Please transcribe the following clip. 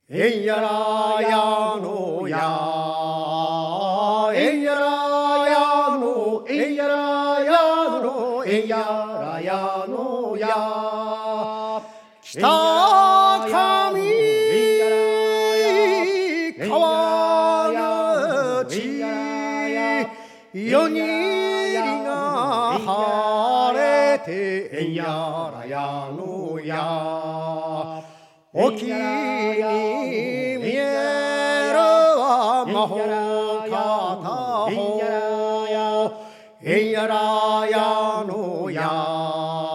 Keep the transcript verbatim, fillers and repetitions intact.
えんやらやのやえんやらやのえんやらやのえんやらやのや北上川口夜にりが晴れてえんやらやのや沖に見えるは魔法片方えんやらやのや